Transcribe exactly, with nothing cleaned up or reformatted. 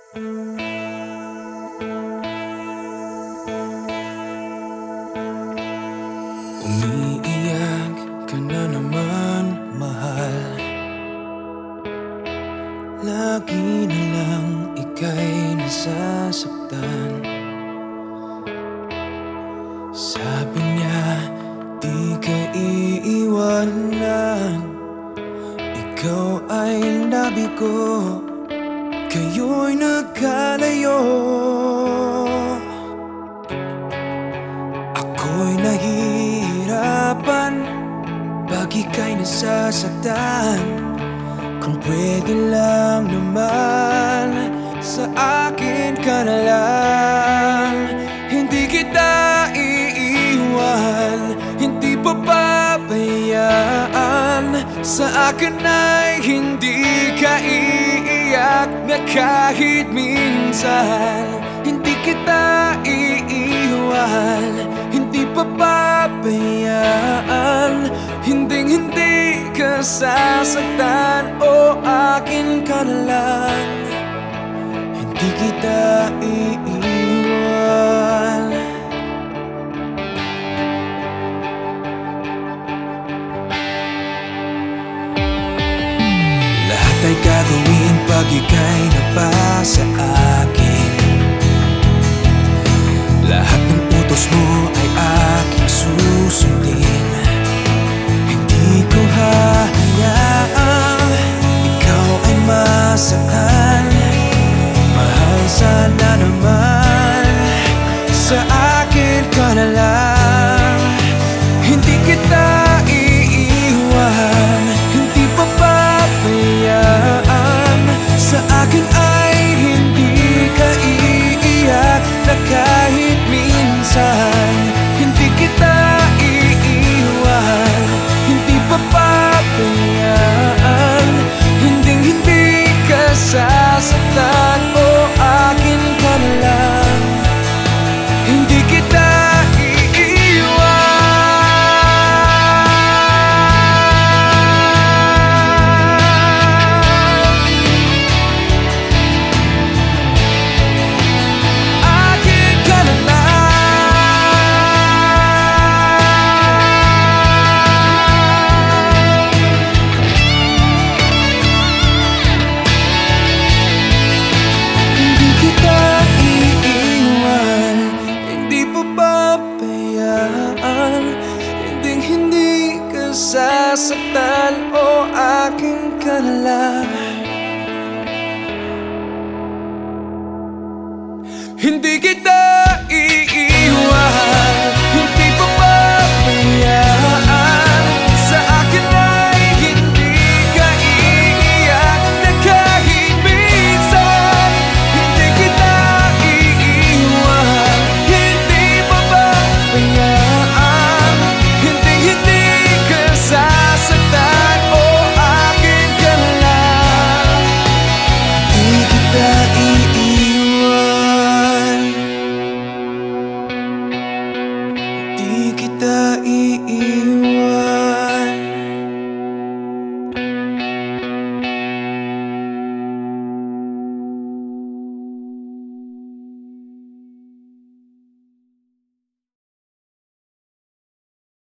Umiiyak ka na naman, mahal. Lagi na lang ika'y nasasaktan. Sabi niya, di ka iiwanan. Ikaw ay labi ko, kayo'y nagkalayo. Ako'y nahihirapan pag ika'y nasasaktan. Kung pwede lang naman, sa akin ka na lang. Hindi kita iiwan, hindi papabayaan. Sa akin ay hindi ka iiyak na kahit minsan. Hindi kita iiwan, hindi papabayaan. Hinding hindi ka sasaktan, o akin ka na lang. Hindi kita iiwan. Lahat ay gagawin pag ika'y napasa akin. Lahat ng utos mo ay aking susundin. Hindi ko hahayaang ikaw ay masaktan. Mahal, sana naman sa akin ka na lang. Hindi kita iiwan, hindi papabayaan. Sa akin ay hindi ka iiyak na kahit minsan. Hindi kita iiwan, hindi papabayaan. Hinding hindi ka sasaktan, o akin ka na lang. Hindi kita sasaktan, o akin ka na lang. Hindi kita